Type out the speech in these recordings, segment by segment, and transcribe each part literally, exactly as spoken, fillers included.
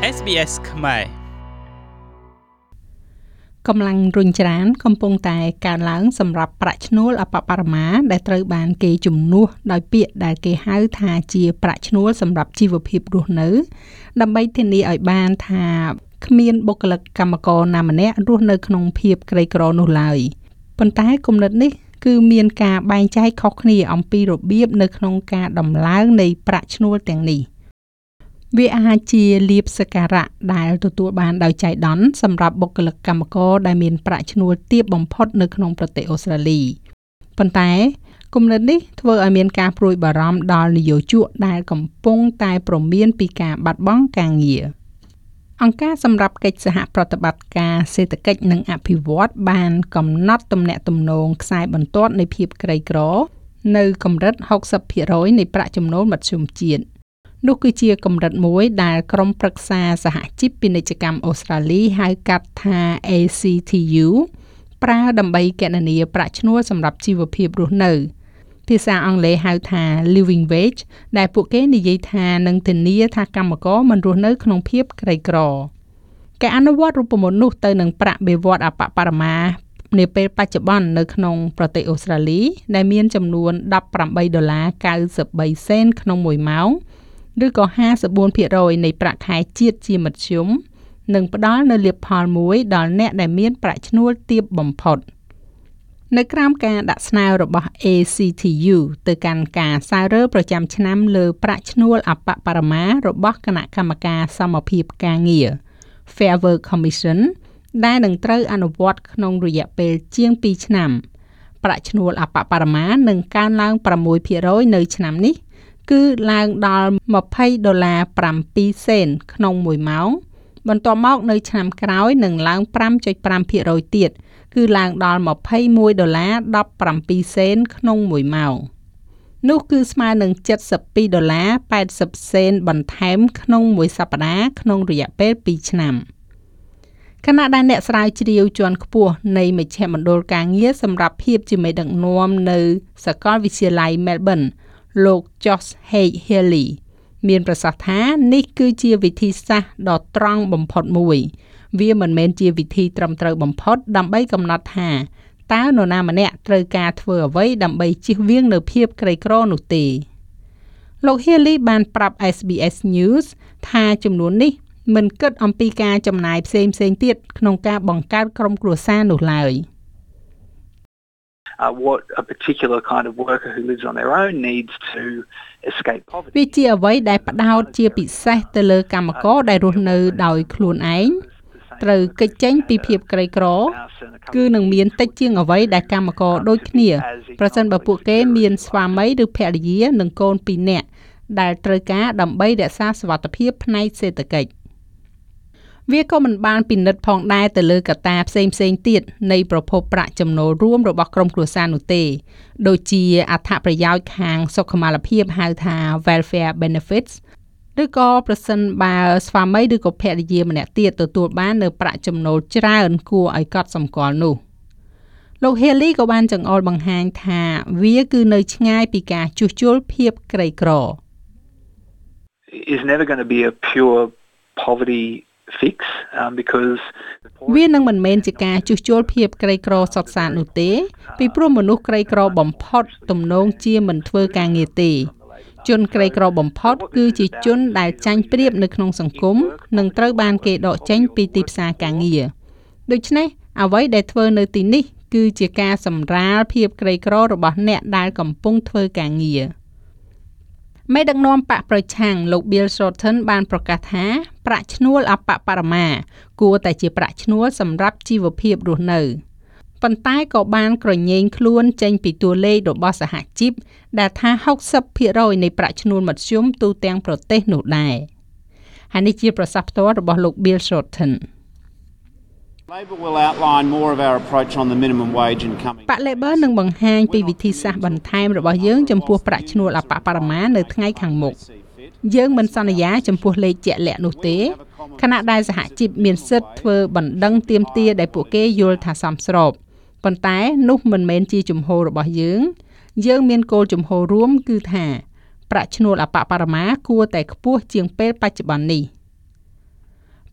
เอส บี เอส ខ្មែរកម្លាំងរុញច្រានកំពុងតែកើនឡើងសម្រាប់ប្រាក់ឈ្នួលអបបរមាដែលត្រូវបានគេជំនួសដោយពាក្យដែលគេហៅថាជាប្រាក់ឈ្នួលសម្រាប់ជីវភាពរស់នៅដើម្បីធានាឲ្យបានថាគ្មានបុគ្គលិកកម្មករណាម្នាក់រស់នៅក្នុងភាពក្រីក្រនោះឡើយប៉ុន្តែគំនិតនេះគឺមានការបែងចែកខុសគ្នាអំពីរបៀបនៅក្នុងការដំឡើងនៃប្រាក់ឈ្នួលទាំងនេះវាអាចជាលាភសក្ការៈដែលទទួលបានដោយចៃដន្យសម្រាប់បុគ្គលិកកម្មករដែលមានប្រាក់ឈ្នួលទាបបំផុតនៅក្នុងប្រទេសអូស្ត្រាលីប៉ុន្តែគំនិតនេះធ្វើឲ្យមានការព្រួយបារម្ភដល់និយោជកដែលកំពុងតែព្រមានពីការបាត់បង់ការងារអង្គការសម្រាប់កិច្ចសហប្រតិបត្តិការសេដ្ឋកិច្ចនិងអភិវឌ្ឍន៍បានកំណត់ទំនាក់ទំនងខ្សែបន្ទាត់នៃភាពក្រីក្រនៅកម្រិតហុកសិបភាគរយនៃប្រាក់ចំណូលមធ្យមជាតិនោះគឺជាកម្រិតមួយដែលក្រុមប្រឹក្សាសហជីពពាណិជ្ជកម្មអូស្ត្រាលីហៅកាត់ថា A C T U ប្រើដើម្បីគណនាប្រាក់ឈ្នួលសម្រាប់ជីវភាពរស់នៅភាសាអង់គ្លេសហៅថា living wage ដែលពួកគេនិយាយថានឹងធានាថាកម្មករមិនរស់នៅក្នុងភាពក្រីក្រការអនុវត្តរូបមន្តនោះទៅនឹងប្រាក់បៀវត្សអបបរមានាពេលបច្ចុប្បន្ននៅក្នុងប្រទេសអូស្ត្រាលីដែលមានចំនួនដប់ប្រាំបីដុល្លារកៅសិបបីសេនក្នុងមួយម៉ោងឬក៏ห้าสิบสี่ភាគរយនៃប្រាក់ខែជាតិជាមធ្យមនិងផ្ដល់នូវលាភផលមួយដល់អ្នកដែលមានប្រាក់ឈ្នួលទាបបំផុតនៅក្រោមការដាក់ស្នើរបស់ A C T U ទៅកាន់ការសើរើប្រចាំឆ្នាំលើប្រាក់ឈ្នួលអបបរមារបស់គណៈកម្មការសមភាពការងារ Fair Work Commission ដែលនឹងត្រូវអនុវត្តក្នុងរយៈពេលជាងពីរឆ្នាំប្រាក់ឈ្នួលអបបរមានឹងកើនឡើងប្រាំមួយភាគរយនៅឆ្នាំនេះគឺឡើងដល់ยี่สิบดอลลาร์เจ็ดសេនក្នុងមួយម៉ោងបន្ទាប់មកនៅឆ្នាំក្រោយនឹងឡើង five point fiveភាគរយ ទៀតគឺឡើងដល់ยี่สิบเอ็ดดอลลาร์สิบเจ็ดសេនក្នុងមួយម៉ោងនោះគឺស្មើនឹងเจ็ดสิบสองดอลลาร์แปดสิบសេនបន្ថែមក្នុងមួយសប្តាហ៍ក្នុងរយៈពេលពីរឆ្នាំខណៈដែលអ្នកស្រាវជ្រាវជាន់ខ្ពស់នៃមជ្ឈមណ្ឌលការងារសម្រាប់ភាពជាមេដឹកនាំនៅសាកលវិទ្យាល័យ Melbourneលោក Josh Haley មានប្រសាសន៍ថានេះគឺជាវិធីសាស្ត្រដ៏ត្រង់បំផុតមួយវាមិនមែនជាវិធីត្រឹមត្រូវបំផុតដើម្បីកំណត់ថាតើនរណាម្នាក់ត្រូវការធ្វើអ្វីដើម្បីជៀសវាងនូវភាពក្រីក្រនោះទេលោក Haley បានប្រាប់ S B S News ថាចំនួននេះមិនគិតអំពីការចំណាយផ្សេងៗទៀតក្នុងការបង្កើតក្រុមគ្រួសារនោះឡើយ Uh, what a particular kind of worker who lives on their own needs to escape poverty. វាជាអ្វីដែលផ្ដោតជាពិសេសទៅលើកម្មករដែលរស់នៅដោយខ្លួនឯងត្រូវគេចចេញពីភាពក្រីក្រគឺនឹងមានតិចជាងអ្វីដែលកម្មករដូចគ្នាប្រសិនបើពួកគេមានស្វាមីឬភរិយានិងកូនពីរនាក់ដែលត្រូវការដើម្បីរក្សាសុវត្ថិភាពផ្នែកសេដ្ឋកិច្ចវាក៏មិនបានពិនិត្យផងដែរទៅលើកត្តាផ្សេងៗទៀតនៃប្រភពប្រាក់ចំណូលរួមរបស់ក្រុមគ្រួសារនោះទេដូចជាអត្ថប្រយោជន៍ខាងសុខុមាលភាពហៅថា welfare benefits ឬក៏ប្រសិនបើស្វាមីឬក៏ភរិយាម្នាក់ទៀតទទួលបាននៅប្រាក់ចំណូលច្រើនគួរឲ្យកត់សម្គាល់នោះលោក Haley ក៏បានចង្អុលបង្ហាញថាវាគឺនៅឆ្ងាយពីការជួសជុលភាពក្រីក្រ is never going to be a pure poverty fix um, because វានឹងមិនមែនជាការជួសជុលភាពក្រីក្រសុទ្ធសាធនោះទេពីព្រោះមនុស្សក្រីក្របំផុតទំនងជាមិនធ្វើការងារទេជនក្រីក្របំផុតគឺជាជនដែលចាញ់ប្រៀបនៅក្នុងសង្គមនិងត្រូវបានគេដកចេញពីទីផ្សារការងារដូច្នេះអ្វីដែលធ្វើនៅទីនេះគឺជាការសម្រាលភាពក្រីក្ររបស់អ្នកដែលកំពុងធ្វើការងារមេដឹកនាំបកប្រឆាំងលោក Bill Shorten បានប្រកាសថាប្រាក់ឈ្នួលអបបរមាគួរតែជាប្រាក់ឈ្នួលសម្រាប់ជីវភាពរស់នៅប៉ុន្តែក៏បានក្រញែងខ្លួនចេញពីតួលេខរបស់សហជីពដែលថាหกสิบភាគរយនៃប្រាក់ឈ្នួលមធ្យមទូទាំងប្រទេសនោះដែរហើយនេះជាប្រសាសន៍ផ្ទាល់របស់លោក Bill Shorten Labor will outline more of our approach on the minimum wage and coming. បក Labor នឹងបង្ហាញពីវិធីសាស្ត្របន្ថែមរបស់យើងចំពោះប្រាក់ឈ្នួលអបបរមានៅថ្ងៃខាងមុខយើងមិនសន្យាចំពោះលេខជាក់លាក់នោះទេខណៈដែលសហជីពមានសិទ្ធិធ្វើបណ្ដឹងទាមទារដែលពួកគេយល់ថាសមស្របប៉ុន្តែនោះមិនមែនជាជំហររបស់យើងយើងមានគោលជំហររួមគឺថាប្រាក់ឈ្នួលអបបរមាគួរតែខ្ពស់ជាងពេលបច្ចុប្បន្ននេះ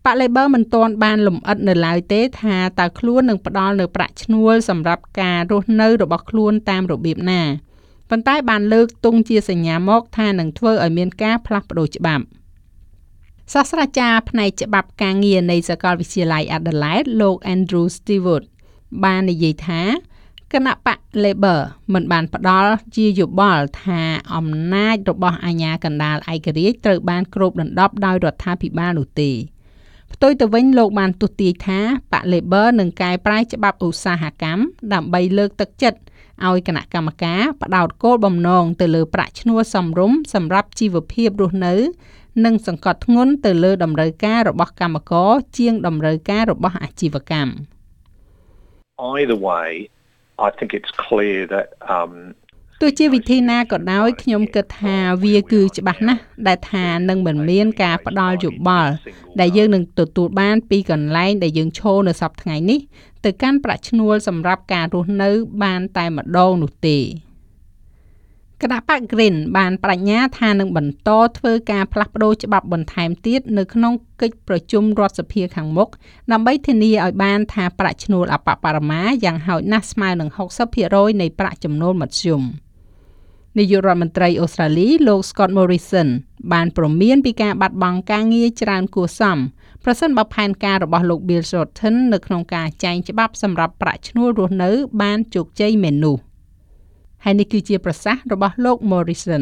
បក Labor មិនទាន់បានលម្អិតនៅឡើយទេថាតើខ្លួននឹងផ្ដល់នៅប្រាក់ឈ្នួលសម្រាប់ការរស់នៅរបស់ខ្លួនតាមរបៀបណាប៉ុន្តែបានលើកទង់ជាសញ្ញាមកថានឹងធ្វើឲ្យមានការផ្លាស់ប្ដូរច្បាប់សាស្ត្រាចារ្យផ្នែកច្បាប់ការងារនៃសាកលវិទ្យាល័យ Adelaide លោក Andrew Stewart បាននិយាយថាគណៈបក Labor មិនបានផ្ដល់ជាយោបល់ថាអំណាចរបស់អាជ្ញាកណ្ដាលឯករាជ្យត្រូវបានគ្របដណ្ដប់ដោយរដ្ឋាភិបាលនោះទេផ្ទុយទៅវិញលោកបានទស្សន៍ទាយថាបក Labor នឹងកែប្រែច្បាប់ឧស្សាហកម្មដើម្បីលើកទឹកចិត្តឲ្យគណៈកម្មការផ្ដោតគោលបំណងទៅលើប្រាក់ឈ្នួលសមរម្យសម្រាប់ជីវភាពរស់នៅនិងសង្កត់ធ្ងន់ទៅលើតម្រូវការរបស់កម្មករជាងតម្រូវការរបស់អាជីវកម្ម Either way I think it's clear that um ទោះជាវិធីណាក៏ដោយខ្ញុំគិតថាវាគឺច្បាស់ណាស់ដែលថានឹងមិនមានការផ្ដល់យោបល់ដែលយើងនឹងទទួលបានពីកន្លែងដែលយើងឈរនៅសប្តាហ៍ថ្ងៃនេះទៅកាន់ប្រាក់ឈ្នួលសម្រាប់ការរស់នៅបានតែម្ដងនោះទេគណៈបក Green បានបដិញ្ញាថានឹងបន្តធ្វើការផ្លាស់ប្ដូរច្បាប់បន្ថែមទៀតនៅក្នុងកិច្ចប្រជុំរដ្ឋសភាខាងមុខដើម្បីធានាឲ្យបានថាប្រាក់ឈ្នួលអបបរមាយ៉ាងហោចណាស់ស្មើនឹង 60ភាគរយ នៃប្រាក់ចំណូលមធ្យមនាយករដ្ឋមន្ត្រីអូស្ត្រាលីលោក Scott Morrison បានព្រមានពីការបាត់បង់ការងារច្រើនគួរសមប្រសិនបើផែនការរបស់លោក Bill Shorten នៅក្នុងការចែងច្បាប់សម្រាប់ប្រាក់ឈ្នួលរស់នៅបានជោគជ័យមែននោះហើយនេះគឺជាប្រសាសន៍របស់លោក Morrison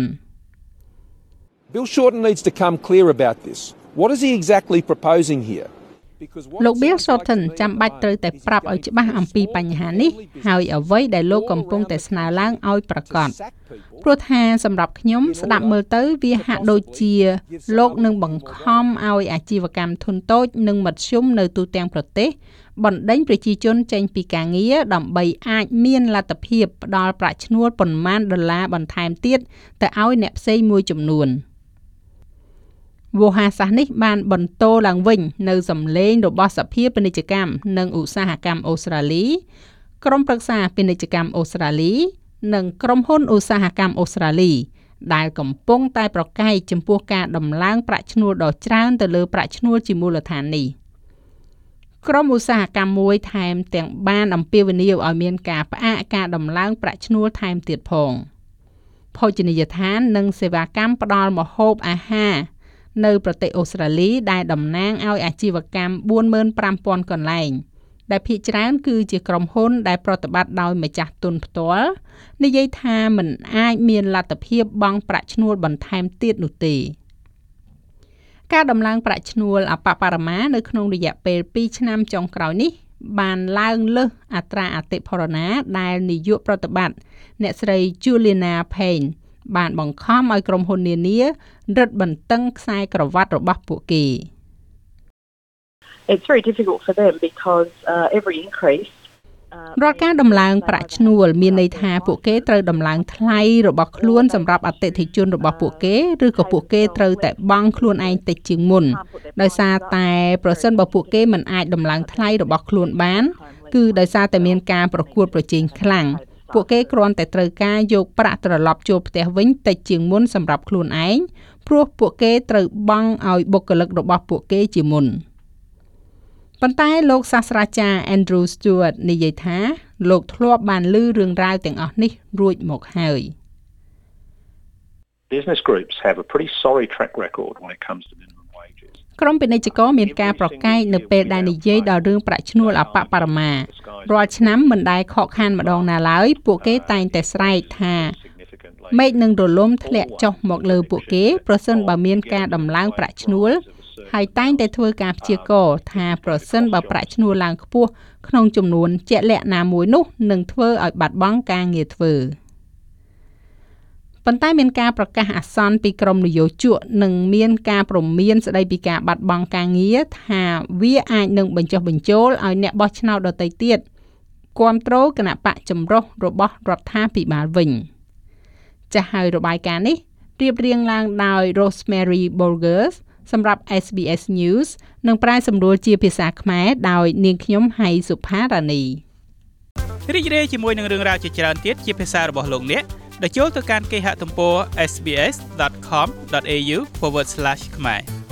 Bill Shorten needs to come clear about this. What is he exactly proposing here? លោក Bill Shorten ចាំបាច់ត្រូវតែប្រាប់ឲ្យច្បាស់អំពីបញ្ហានេះហើយអ្វីដែលលោកកំពុងតែស្នើឡើងឲ្យប្រកបព្រោះថាសម្រាប់ខ្ញុំស្ដាប់មើលទៅវាហាក់ដូចជាលោកនឹងបង្ខំឲ្យអាជីវកម្មធុនតូចនិងមធ្យមនៅទូទាំងប្រទេសបណ្ដេញប្រជាជនចេញពីការងារដើម្បីអាចមានលទ្ធភាពផ្ដល់ប្រាក់ឈ្នួលប៉ុន្មានដុល្លារបន្ថែមទៀតទៅឲ្យអ្នកផ្សេងមួយចំនួនវោហារសាស្ត្រនេះបានបន្តឡើងវិញនៅសម្លេងរបស់សភាពាណិជ្ជកម្មនិងឧស្សាហកម្មអូស្ត្រាលីក្រុមប្រឹក្សាពាណិជ្ជកម្មអូស្ត្រាលីនិងក្រុមហ៊ុនឧស្សាហកម្មអូស្ត្រាលីដែលកំពុងតែប្រកែកចំពោះការដំឡើងប្រាក់ឈ្នួលដ៏ច្រើនទៅលើប្រាក់ឈ្នួលជាមូលដ្ឋាននេះក្រុមឧស្សាហកម្មមួយថែមទាំងបានអំពាវនាវឲ្យមានការផ្អាកការដំឡើងប្រាក់ឈ្នួលថែមទៀតផងភោជនីយដ្ឋាននិងសេវាកម្មផ្ដល់ម្ហូបអាហារនៅប្រទេសអូស្ត្រាលីដែលតំណាងឲ្យអាជីវកម្មបួនម៉ឺនប្រាំពាន់កន្លែងដែលភាគច្រើនគឺជាក្រុមហ៊ុនដែលប្រតិបត្តិដោយម្ចាស់ទុនផ្ទាល់និយាយថាមិនអាចមានលទ្ធភាពបង់ប្រាក់ឈ្នួលបន្ថែមទៀតនោះទេការដំឡើងប្រាក់ឈ្នួលអបបរមានៅក្នុងរយៈពេលពីរឆ្នាំចុងក្រោយនេះបានឡើងលើសអត្រាអតិផរណាដែលនាយកប្រតិបត្តិអ្នកស្រី Juliana Payne បានបង្ខំឲ្យក្រុមហ៊ុននានារឹតបន្តឹងខ្សែក្រវ៉ាត់របស់ពួកគេ It's very difficult for them because uh, every increase រាល់ការដំឡើងប្រាក់ឈ្នួលមានន័យថាពួកគេត្រូវដំឡើងថ្លៃរបស់ខ្លួនសម្រាប់អតិថិជនរបស់ពួកគេឬក៏ពួកគេត្រូវតែបង់ខ្លួនឯងតិចជាងមុនដោយសារតែប្រសិនបើពួកគេមិនអាចដំឡើងថ្លៃរបស់ខ្លួនបានគឺដោយសារតែមានការប្រកួតប្រជែងខ្លាំងពួកគេគ្រាន់តែត្រូវការយកប្រាក់ត្រឡប់ចូលផ្ទះវិញតិចជាងមុនសម្រាប់ខ្លួនឯងព្រោះពួកគេត្រូវបង់ឲ្យបុគ្គលិករបស់ពួកគេជាមុនប៉ុន្តែលោកសាស្ត្រាចារ្យ Andrew Stewart និយាយថាលោកធ្លាប់បានឮរឿងរ៉ាវទាំងអស់នេះរួចមកហើយ Business groups have a pretty sorry track record when it comes to minimum wages. ក្រុមពាណិជ្ជករមានការប្រកែកនៅពេលដែលនិយាយដល់រឿងប្រាក់ឈ្នួលអបបរមារាល់ឆ្នាំមិនដែលខកខានម្ដងណាឡើយពួកគេតែងតែស្រែកថាមេឃនឹងរលំធ្លាក់ចុះមកលើពួកគេប្រសិនបើមានការដំឡើងប្រាក់ឈ្នួលហើយតែងតែធ្វើការព្យាករណ៍ថាប្រសិនបើប្រាក់ឈ្នួលឡើងខ្ពស់ក្នុងចំនួនជាក់លាក់ណាមួយនោះនឹងធ្វើឲ្យបាត់បង់ការងារធ្វើប៉ុន្តែមានការប្រកាសអាសន្នពីក្រមនយោជកនិងមានការព្រមានស្ដីពីការបាត់បង់ការងារថាវាអាចនឹងបញ្ចុះបញ្ចូលឲ្យអ្នកបោះឆ្នោតដទៃទៀតគាំទ្រគណៈបកចម្រុះរបស់រដ្ឋាភិបាលវិញចាស់ហើយរបាយការណ៍នេះរៀបរៀងឡើងដោយ Rosemary Burgess សម្រាប់ เอส บี เอส News និងប្រាយសម្រួលជាភាសាខ្មែរដោយនាងខ្ញុំហៃសុផារ៉ានីរីករាយជាមួយនឹងរឿងរ៉ាវជាច្រើនទៀតជាភាសារបស់លោកអ្នកដែលចូលទៅកាន់គេហទំព័រ ét bê ét chấm com chấm a u forward slash ខ្មែរ